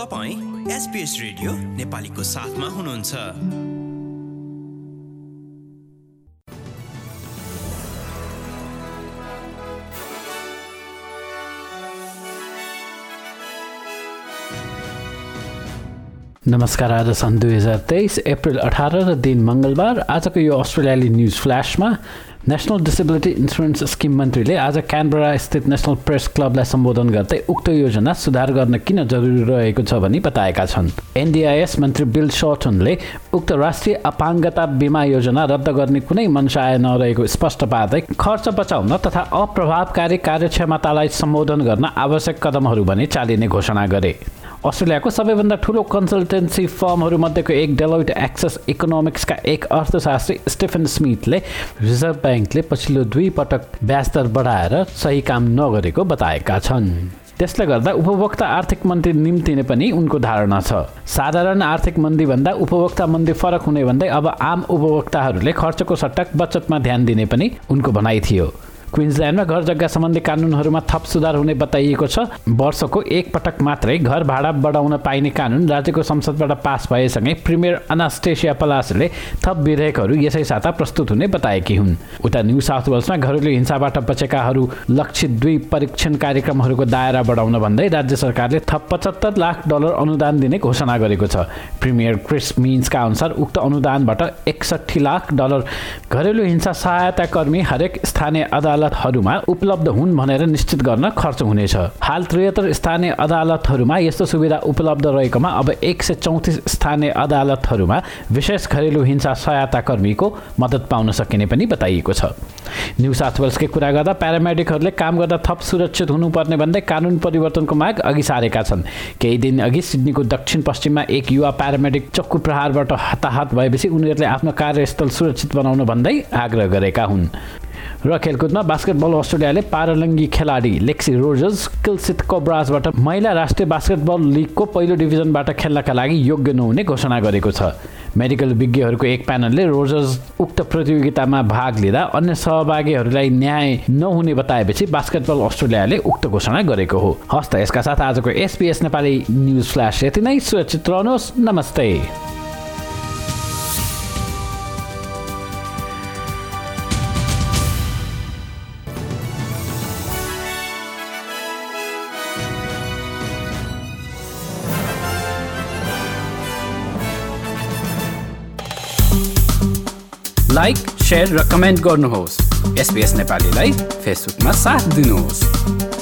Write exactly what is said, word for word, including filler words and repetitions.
तपाईं SBS radio नेपालीको साथमा हुनुहुन्छ। नमस्कार, आज सन् दुई हजार तेइस अप्रिल अठार र दिन मङ्गलबार। आजको यो अस्ट्रेलियाली न्युज फ्ल्यासमा नेशनल डिसेबिलिटी इन्सुरेन्स स्किम मन्त्रीले आज क्यानबरा स्थित नेशनल प्रेस क्लबलाई सम्बोधन गर्दै उक्त योजना सुधार गर्न किन जरुरी रहेको छ भनी बताएका छन्। एनडीआईएस मन्त्री बिल शर्टनले उक्त राष्ट्रिय अपाङ्गता बिमा योजना रद्द गर्ने कुनै मनसाय नरहेको स्पष्ट पार्दै खर्च बचाउन तथा अप्रभावकारी कार्यक्षमतालाई सम्बोधन गर्न आवश्यक कदमहरू भने चालिने घोषणा गरे। अस्ट्रेलियाको सबैभन्दा ठूलो कन्सल्टेन्सी फर्महरूमध्येको एक डेलोइट एक्सेस इकोनोमिक्सका एक अर्थशास्त्री स्टेफन स्मिथले रिजर्भ ब्याङ्कले पछिल्लो दुई पटक ब्याज दर बढाएर सही काम नगरेको बताएका छन्। त्यसले गर्दा उपभोक्ता आर्थिक मन्दी निम्तिने पनि उनको धारणा छ। साधारण आर्थिक मन्दीभन्दा उपभोक्ता मन्दी फरक हुने भन्दै अब आम उपभोक्ताहरूले खर्चको सट्टा बचतमा ध्यान दिने पनि उनको भनाइ थियो। क्विन्सल्यान्डमा घर जग्गा सम्बन्धी कानुनहरूमा थप सुधार हुने बताइएको छ। वर्षको एक पटक मात्रै घर भाडा बढाउन पाइने कानुन राज्यको संसदबाट पास भएसँगै प्रिमियर अनास्टेसिया पलासले थप विधेयकहरू यसै साता प्रस्तुत हुने बताएकी हुन्। उता न्यू साउथ वेल्समा घरेलु हिंसाबाट बचेकाहरू लक्षित दुई परीक्षण कार्यक्रमहरूको दायरा बढाउन भन्दै राज्य सरकारले थप पचहत्तर लाख डलर अनुदान दिने घोषणा गरेको छ। प्रिमियर क्रिस मिन्सका अनुसार उक्त अनुदानबाट एकसठी लाख डलर घरेलु हिंसा सहायता कर्मी हरेक स्थानीय अदालत अदालतहरूमा उपलब्ध हुन् भनेर निश्चित गर्न खर्च हुनेछ। हाल त्रिहत्तर स्थानीय अदालतहरूमा यस्तो सुविधा उपलब्ध रहेकोमा अब एक सय चौतिस स्थानीय अदालतहरूमा विशेष घरेलु हिंसा सहायता कर्मीको मद्दत पाउन सकिने पनि बताइएको छ। न्यू साउथ वेल्सकै कुरा गर्दा प्यारामेडिकहरूले काम गर्दा थप सुरक्षित हुनुपर्ने भन्दै कानुन परिवर्तनको माग अघि सारेका छन्। केही दिन अघि सिडनीको दक्षिण पश्चिममा एक युवा प्यारामेडिक चक्कु प्रहारबाट हताहत भएपछि उनीहरूले आफ्नो कार्यस्थल सुरक्षित बनाउन भन्दै आग्रह गरेका हुन्। र खेलकुदमा बास्केटबल अस्ट्रेलियाले पारालिङ्गी खेलाडी लेक्सी रोजर्स किल्सित कोब्रासबाट महिला राष्ट्रिय बास्केटबल लिगको पहिलो डिभिजनबाट खेल्नका लागि योग्य नहुने घोषणा गरेको छ। मेडिकल विज्ञहरूको एक प्यानलले रोजर्स उक्त प्रतियोगितामा भाग लिँदा अन्य सहभागीहरूलाई न्याय नहुने बताएपछि बास्केटबल अस्ट्रेलियाले उक्त घोषणा गरेको हो। हस्त यसका साथ आजको एसबीएस नेपाली न्युज फ्ल्यास यति नै। सुरक्षित रहनुहोस्। नमस्ते। लाइक, शेयर र कमेन्ट गर्नुहोस्। एसबीएस नेपालीलाई फेसबुकमा साथ दिनुहोस्।